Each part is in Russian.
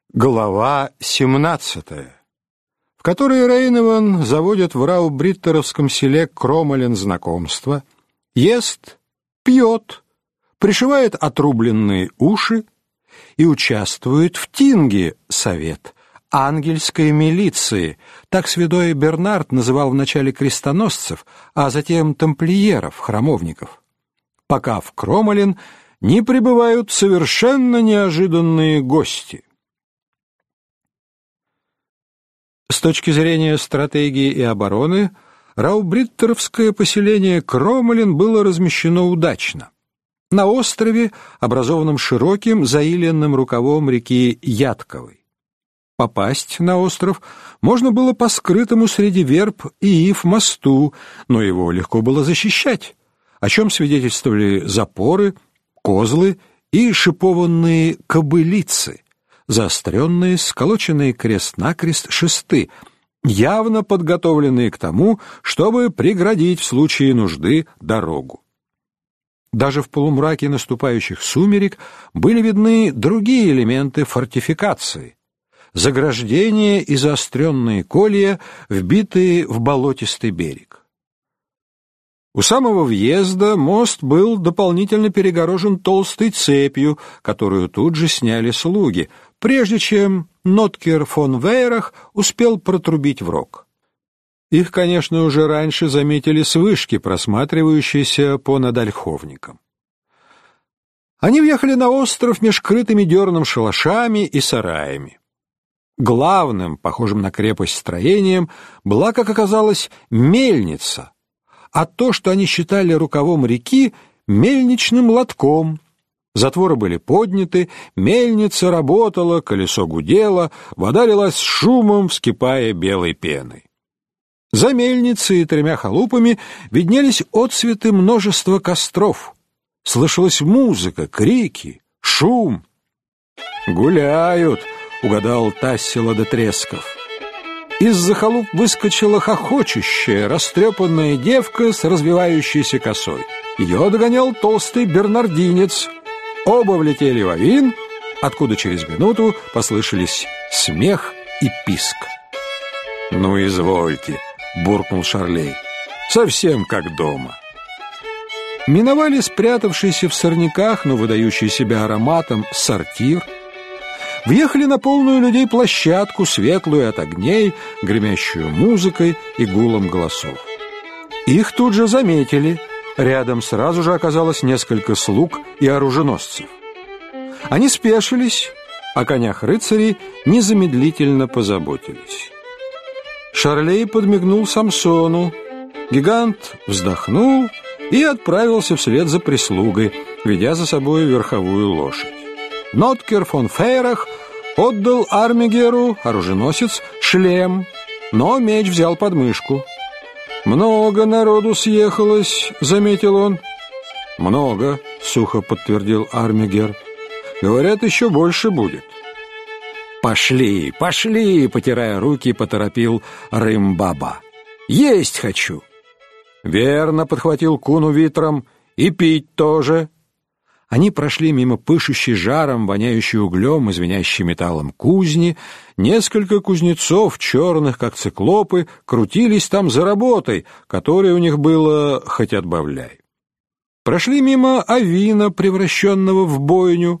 Глава 17, в которой Рейневан заводит в Раубриттеровском селе Кромолен знакомство, ест, пьет, пришивает отрубленные уши и участвует в тинге, совет, ангельской милиции, так святой Бернард называл вначале крестоносцев, а затем тамплиеров, храмовников, пока в Кромолен не прибывают совершенно неожиданные гости. С точки зрения стратегии и обороны, раубриттеровское поселение Кромолен было размещено удачно. На острове, образованном широким заиленным рукавом реки Ятковой. Попасть на остров можно было по скрытому среди верб и ив мосту, но его легко было защищать, о чем свидетельствовали запоры, козлы и шипованные кобылицы, заостренные, сколоченные крест-накрест шесты, явно подготовленные к тому, чтобы преградить в случае нужды дорогу. Даже в полумраке наступающих сумерек были видны другие элементы фортификации: заграждения и заостренные колья, вбитые в болотистый берег. У самого въезда мост был дополнительно перегорожен толстой цепью, которую тут же сняли слуги, прежде чем Ноткер фон Вейрах успел протрубить в рог. Их, конечно, уже раньше заметили с вышки, просматривающейся понад ольховником. Они въехали на остров меж крытыми дерном шалашами и сараями. Главным, похожим на крепость строением, была, как оказалось, мельница, а то, что они считали рукавом реки, мельничным лотком. Затворы были подняты, мельница работала, колесо гудело, вода лилась с шумом, вскипая белой пеной. За мельницей и тремя халупами виднелись отсветы множества костров. Слышалась музыка, крики, шум. «Гуляют», — угадал Тассила де Тресков. Из-за халуп выскочила хохочущая, растрепанная девка с развивающейся косой. Ее догонял толстый бернардинец. Оба влетели в авин, откуда через минуту послышались смех и писк. «Ну, извольте», — буркнул Шарлей, — «совсем как дома». Миновали спрятавшийся в сорняках, но выдающий себя ароматом, сортир. Въехали на полную людей площадку, светлую от огней, гремящую музыкой и гулом голосов. Их тут же заметили. Рядом сразу же оказалось несколько слуг и оруженосцев. Они спешились, о конях рыцарей незамедлительно позаботились. Шарлей подмигнул Самсону. Гигант вздохнул и отправился вслед за прислугой, ведя за собой верховую лошадь. Ноткер фон Фейрах отдал Армигеру, оруженосец, шлем, но меч взял под мышку. «Много народу съехалось», — заметил он. «Много», — сухо подтвердил Армигер. «Говорят, еще больше будет». «Пошли, пошли», — потирая руки, поторопил Рымбаба. «Есть хочу». «Верно», — подхватил Куну Витром, — «и пить тоже». Они прошли мимо пышущей жаром, воняющей углем и звенящей металлом кузни. Несколько кузнецов, черных, как циклопы, крутились там за работой, которой у них было хоть отбавляй. Прошли мимо авина, превращенного в бойню.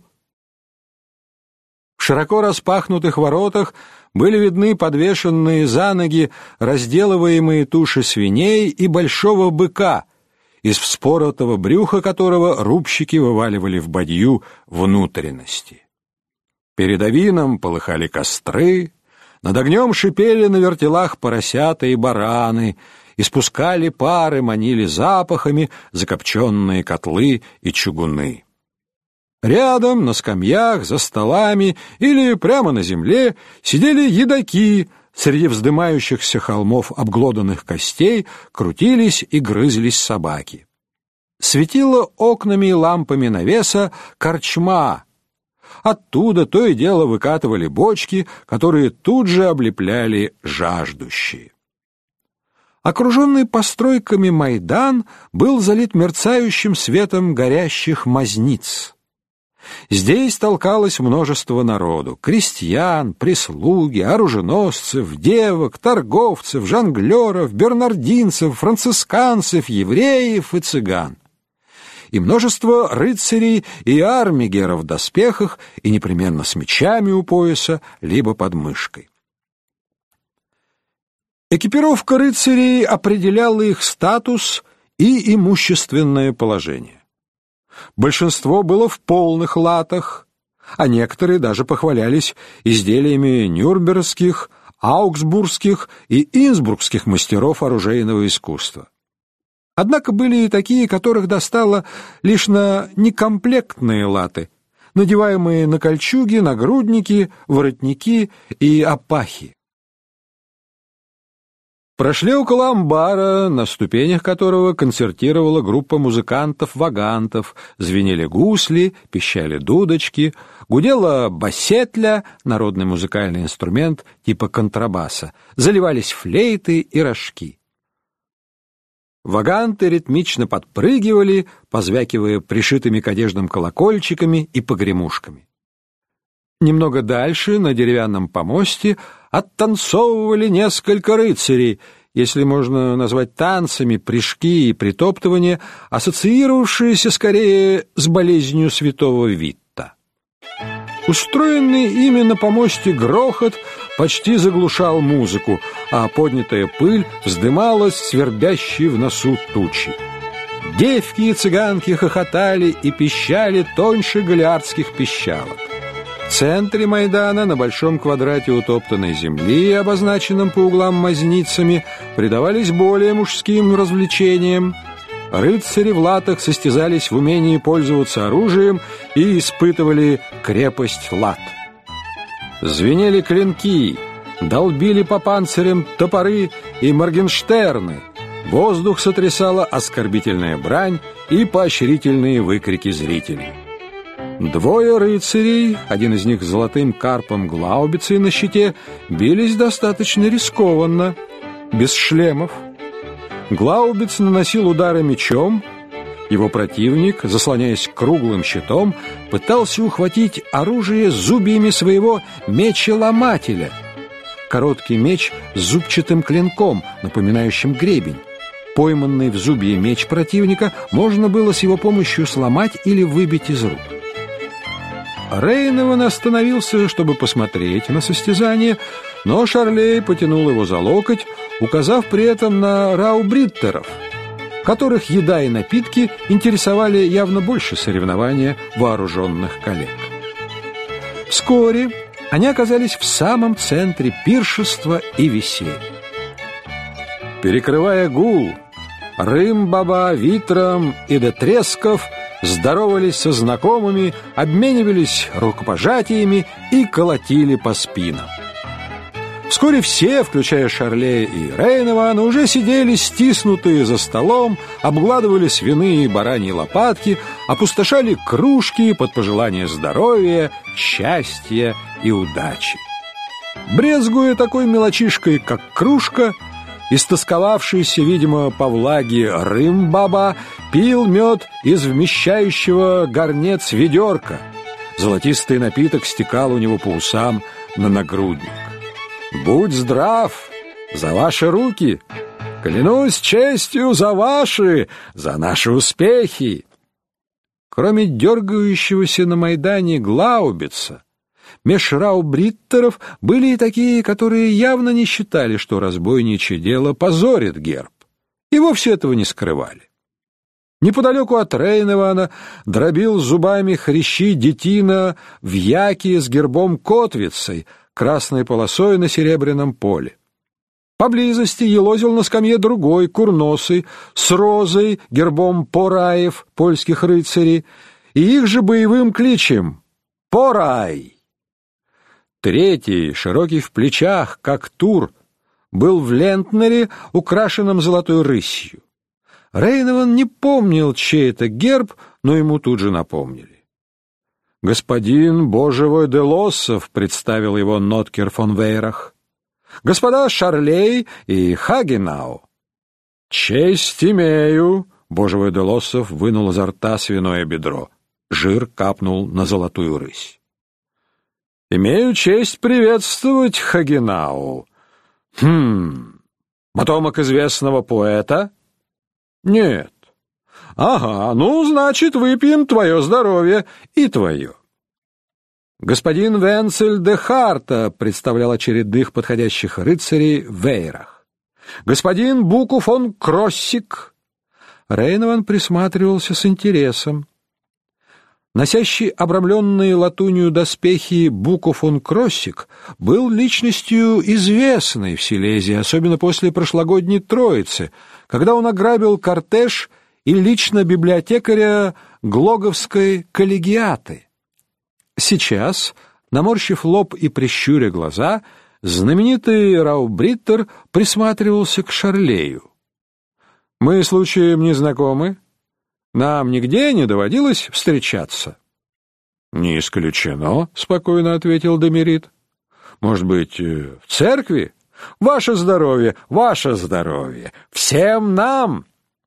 В широко распахнутых воротах были видны подвешенные за ноги разделываемые туши свиней и большого быка, из вспоротого брюха которого рубщики вываливали в бадью внутренности. Перед авином полыхали костры, над огнем шипели на вертелах поросята и бараны, испускали пары, манили запахами закопченные котлы и чугуны. Рядом, на скамьях, за столами или прямо на земле сидели едоки. Среди вздымающихся холмов обглоданных костей крутились и грызлись собаки. Светила окнами и лампами навеса корчма. Оттуда то и дело выкатывали бочки, которые тут же облепляли жаждущие. Окруженный постройками Майдан был залит мерцающим светом горящих мазниц. Здесь толкалось множество народу: крестьян, прислуги, оруженосцев, девок, торговцев, жонглеров, бернардинцев, францисканцев, евреев и цыган. И множество рыцарей и армигеров в доспехах, и непременно с мечами у пояса, либо под мышкой. Экипировка рыцарей определяла их статус и имущественное положение. Большинство было в полных латах, а некоторые даже похвалялись изделиями нюрнбергских, аугсбургских и инсбруckских мастеров оружейного искусства. Однако были и такие, которых достало лишь на некомплектные латы, надеваемые на кольчуги, нагрудники, воротники и опахи. Прошли около амбара, на ступенях которого концертировала группа музыкантов-вагантов, звенели гусли, пищали дудочки, гудела басетля, народный музыкальный инструмент типа контрабаса, заливались флейты и рожки. Ваганты ритмично подпрыгивали, позвякивая пришитыми к одеждам колокольчиками и погремушками. Немного дальше, на деревянном помосте, оттанцовывали несколько рыцарей, если можно назвать танцами прыжки и притоптывания, ассоциировавшиеся скорее с болезнью святого Витта. Устроенный ими на помосте грохот почти заглушал музыку, а поднятая пыль вздымалась свербящей в носу тучи. Девки и цыганки хохотали и пищали тоньше галиардских пищалок. В центре Майдана, на большом квадрате утоптанной земли, обозначенном по углам мазницами, предавались более мужским развлечениям. Рыцари в латах состязались в умении пользоваться оружием и испытывали крепость лат. Звенели клинки, долбили по панцирям топоры и моргенштерны. Воздух сотрясала оскорбительная брань и поощрительные выкрики зрителей. Двое рыцарей, один из них с золотым карпом Глаубицей на щите, бились достаточно рискованно, без шлемов. Глаубиц наносил удары мечом, его противник, заслоняясь круглым щитом, пытался ухватить оружие зубьями своего мечеломателя. Короткий меч с зубчатым клинком, напоминающим гребень. Пойманный в зубье меч противника можно было с его помощью сломать или выбить из рук. Рейневан остановился, чтобы посмотреть на состязание, но Шарлей потянул его за локоть, указав при этом на раубриттеров, которых еда и напитки интересовали явно больше соревнования вооруженных коллег. Вскоре они оказались в самом центре пиршества и веселья. Перекрывая гул, Рым-баба, Витром и Детресков здоровались со знакомыми, обменивались рукопожатиями и колотили по спинам. Вскоре все, включая Шарлея и Рейневана, уже сидели стиснутые за столом, обгладывали свиные и бараньи лопатки, опустошали кружки под пожелания здоровья, счастья и удачи. Брезгуя такой мелочишкой, как кружка, истосковавшийся, видимо, по влаге Рым-баба пил мед из вмещающего горнец ведерка. Золотистый напиток стекал у него по усам на нагрудник. «Будь здрав! За ваши руки! Клянусь честью за ваши! За наши успехи!» Кроме дергающегося на Майдане Глаубица, меж раубриттеров были и такие, которые явно не считали, что разбойничье дело позорит герб, и вовсе этого не скрывали. Неподалеку от Рейневана дробил зубами хрящи детина в яке с гербом Котвицей, красной полосой на серебряном поле. Поблизости елозил на скамье другой, курносый, с розой, гербом Пораев, польских рыцарей, и их же боевым кличем «Порай». Третий, широкий в плечах, как тур, был в лентнере, украшенном золотой рысью. Рейневан не помнил, чей это герб, но ему тут же напомнили. «Господин Божевой де Лоссов», — представил его Ноткер фон Вейрах. «Господа Шарлей и Хагенау». «Честь имею», — Божевой де Лоссов вынул изо рта свиное бедро. Жир капнул на золотую рысь. «Имею честь приветствовать, Хагенау. Потомок известного поэта?» «Нет». «Ага, ну, значит, выпьем твое здоровье и твое». Господин Венцель де Харта представлял очередных подходящих рыцарей в веерах. Господин Буку фон Кроссик. Рейнован присматривался с интересом. Носящий обрамленные латунью доспехи Буку фон Кроссик был личностью известной в Силезии, особенно после прошлогодней Троицы, когда он ограбил кортеж и лично библиотекаря Глоговской коллегиаты. Сейчас, наморщив лоб и прищуря глаза, знаменитый Раубриттер присматривался к Шарлею. «Мы, случаем, не знакомы? Нам нигде не доводилось встречаться?» «Не исключено», — спокойно ответил Демерит. «Может быть, в церкви? Ваше здоровье, ваше здоровье! Всем нам!»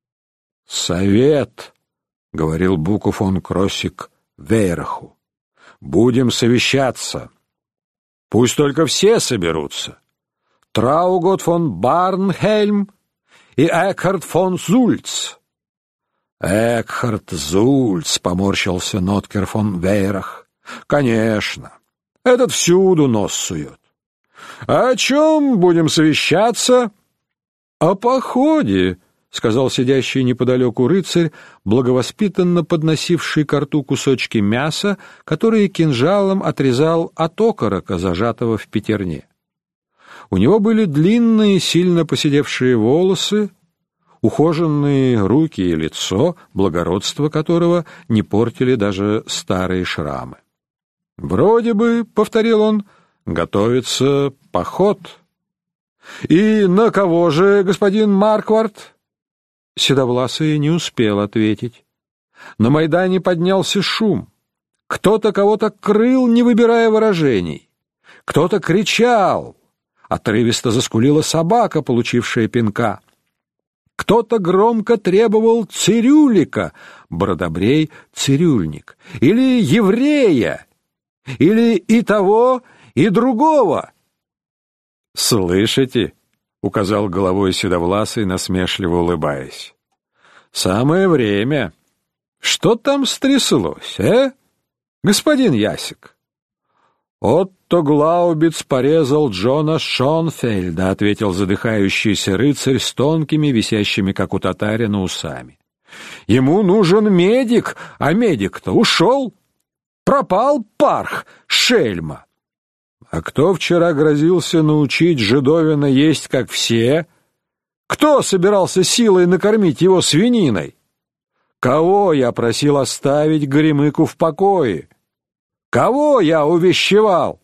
«Совет», — говорил Буку фон Кроссик Вейраху. «Будем совещаться. Пусть только все соберутся. Траугот фон Барнхельм и Экхард фон Зульц». «Экхард Зульц», — поморщился Ноткер фон Вейрах. «Конечно, этот всюду нос сует. А о чем будем совещаться?» «О походе», — сказал сидящий неподалеку рыцарь, благовоспитанно подносивший ко рту кусочки мяса, которые кинжалом отрезал от окорока, зажатого в пятерне. У него были длинные, сильно поседевшие волосы, ухоженные руки и лицо, благородство которого не портили даже старые шрамы. «Вроде бы, — повторил он, — готовится поход». «И на кого же, господин Марквард?» Седовласый не успел ответить. На Майдане поднялся шум. Кто-то кого-то крыл, не выбирая выражений. Кто-то кричал. Отрывисто заскулила собака, получившая пинка. Кто-то громко требовал цирюлика, бродобрей — цирюльник, или еврея, или и того, и другого. «Слышите?» — указал головой Седовласый, насмешливо улыбаясь. «Самое время. Что там стряслось, господин Ясик?» «Отто Глаубиц порезал Джона Шонфельда», — ответил задыхающийся рыцарь с тонкими, висящими, как у татарина, усами. «Ему нужен медик, а медик-то ушел. Пропал парх, шельма. А кто вчера грозился научить жидовина есть, как все? Кто собирался силой накормить его свининой? Кого я просил оставить Горемыку в покое? Кого я увещевал?»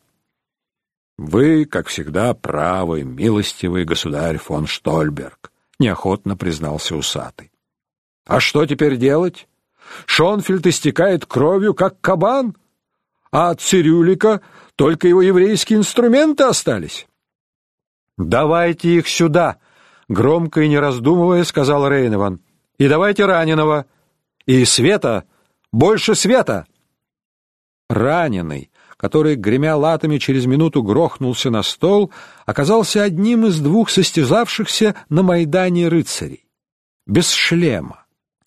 «Вы, как всегда, правы, милостивый государь фон Штольберг», — неохотно признался усатый. «А что теперь делать? Шонфельд истекает кровью, как кабан, а от цирюлика только его еврейские инструменты остались». «Давайте их сюда», — громко и не раздумывая сказал Рейнован. «И давайте раненого. И света, больше света». Раненый, который, гремя латами, через минуту грохнулся на стол, оказался одним из двух состязавшихся на Майдане рыцарей. Без шлема.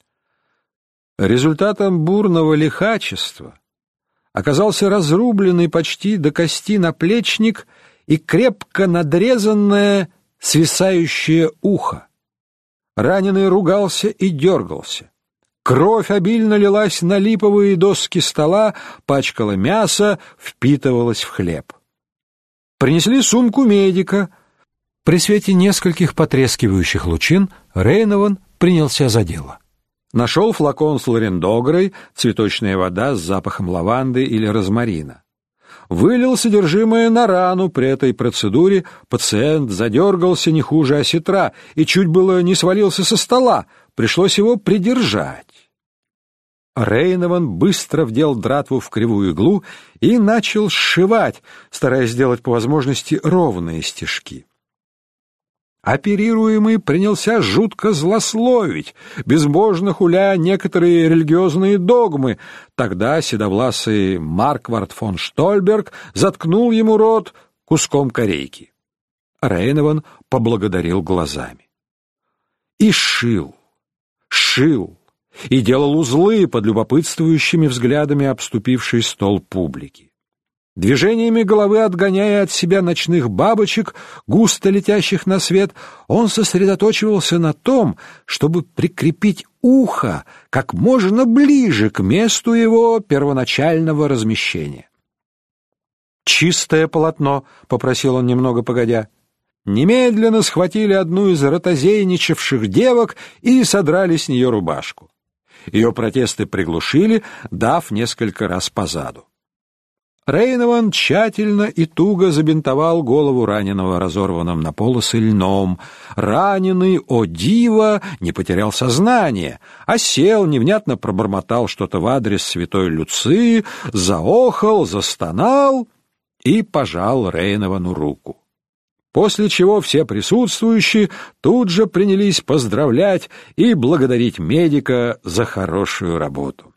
Результатом бурного лихачества оказался разрубленный почти до кости наплечник и крепко надрезанное свисающее ухо. Раненый ругался и дергался. Кровь обильно лилась на липовые доски стола, пачкала мясо, впитывалась в хлеб. Принесли сумку медика. При свете нескольких потрескивающих лучин Рейнован принялся за дело. Нашел флакон с лорендогрой, цветочная вода с запахом лаванды или розмарина. Вылил содержимое на рану. При этой процедуре пациент задергался не хуже осетра и чуть было не свалился со стола. Пришлось его придержать. Рейнован быстро вдел дратву в кривую иглу и начал сшивать, стараясь сделать по возможности ровные стежки. Оперируемый принялся жутко злословить, безбожно хуля некоторые религиозные догмы. Тогда седовласый Марквард фон Штольберг заткнул ему рот куском корейки. Рейнован поблагодарил глазами. И шил, и делал узлы под любопытствующими взглядами обступившей стол публики. Движениями головы, отгоняя от себя ночных бабочек, густо летящих на свет, он сосредоточивался на том, чтобы прикрепить ухо как можно ближе к месту его первоначального размещения. «Чистое полотно», — попросил он немного погодя. Немедленно схватили одну из ротозейничавших девок и содрали с нее рубашку. Ее протесты приглушили, дав несколько раз по заду. Рейнован тщательно и туго забинтовал голову раненого разорванным на полосы льном. Раненый, о диво, не потерял сознание, а сел, невнятно пробормотал что-то в адрес святой Люции, заохал, застонал и пожал Рейновану руку. После чего все присутствующие тут же принялись поздравлять и благодарить медика за хорошую работу.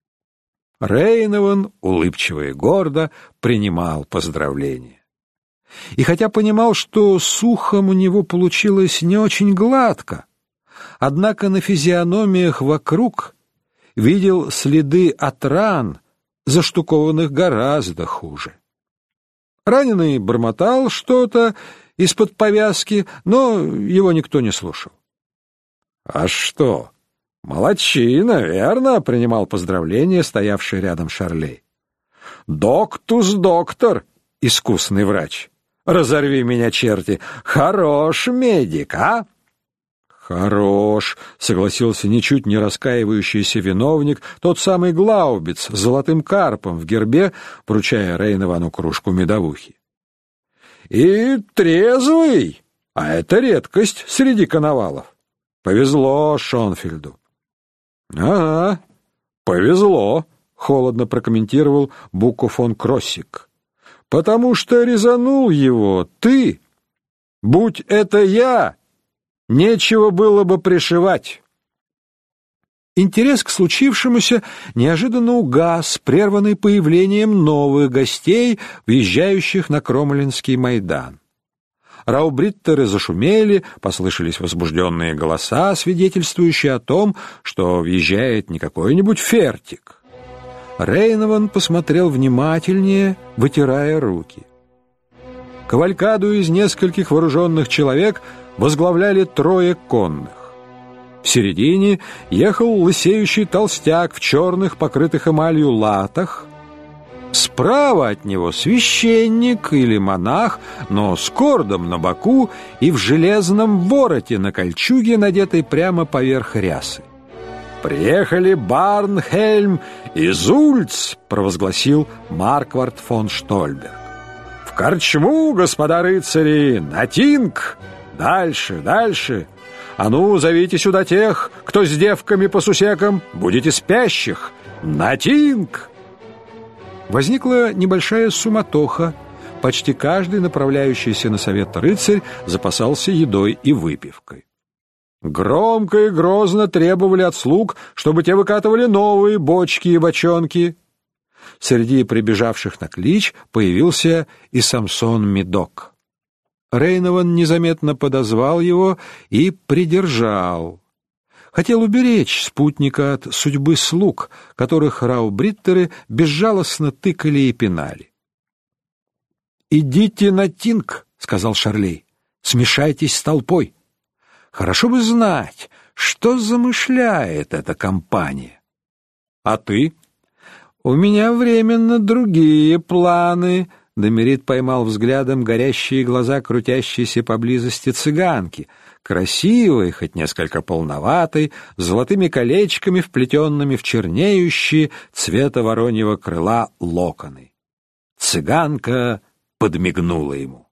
Рейнован, улыбчиво и гордо, принимал поздравления. И хотя понимал, что с ухом у него получилось не очень гладко, однако на физиономиях вокруг видел следы от ран, заштукованных гораздо хуже. Раненый бормотал что-то из-под повязки, но его никто не слушал. «А что? Молодчина, верно?» — принимал поздравления стоявший рядом Шарлей. «Доктус доктор, искусный врач. Разорви меня, черти, хорош медик, а?» «Хорош», — согласился ничуть не раскаивающийся виновник, тот самый Глаубиц с золотым карпом в гербе, вручая Рейновану кружку медовухи. «И трезвый, а это редкость среди коновалов. Повезло Шонфельду». «Ага, повезло», — холодно прокомментировал Буко фон Кроссик. «Потому что резанул его ты. Будь это я, нечего было бы пришивать». Интерес к случившемуся неожиданно угас, прерванный появлением новых гостей, въезжающих на Кромолинский майдан. Раубриттеры зашумели, послышались возбужденные голоса, свидетельствующие о том, что въезжает не какой-нибудь фертик. Рейнован посмотрел внимательнее, вытирая руки. Кавалькаду из нескольких вооруженных человек возглавляли 3 конных. В середине ехал лысеющий толстяк в черных, покрытых эмалью латах. Справа от него священник или монах, но с кордом на боку и в железном вороте на кольчуге, надетой прямо поверх рясы. «Приехали Барнхельм и Зульц», — провозгласил Марквард фон Штольберг. «В корчму, господа рыцари, на тинг! Дальше, дальше! А ну, зовите сюда тех, кто с девками по сусекам, будете спящих! На тинг!» Возникла небольшая суматоха. Почти каждый направляющийся на совет рыцарь запасался едой и выпивкой. Громко и грозно требовали от слуг, чтобы те выкатывали новые бочки и бочонки. Среди прибежавших на клич появился и Самсон Медок. Рейнован незаметно подозвал его и придержал. Хотел уберечь спутника от судьбы слуг, которых раубриттеры безжалостно тыкали и пинали. «Идите на тинг», — сказал Шарлей, — «смешайтесь с толпой. Хорошо бы знать, что замышляет эта компания». «А ты?» «У меня временно другие планы». Домерит поймал взглядом горящие глаза крутящейся поблизости цыганки, красивой, хоть несколько полноватой, с золотыми колечками, вплетенными в чернеющие цвета вороньего крыла локоны. Цыганка подмигнула ему.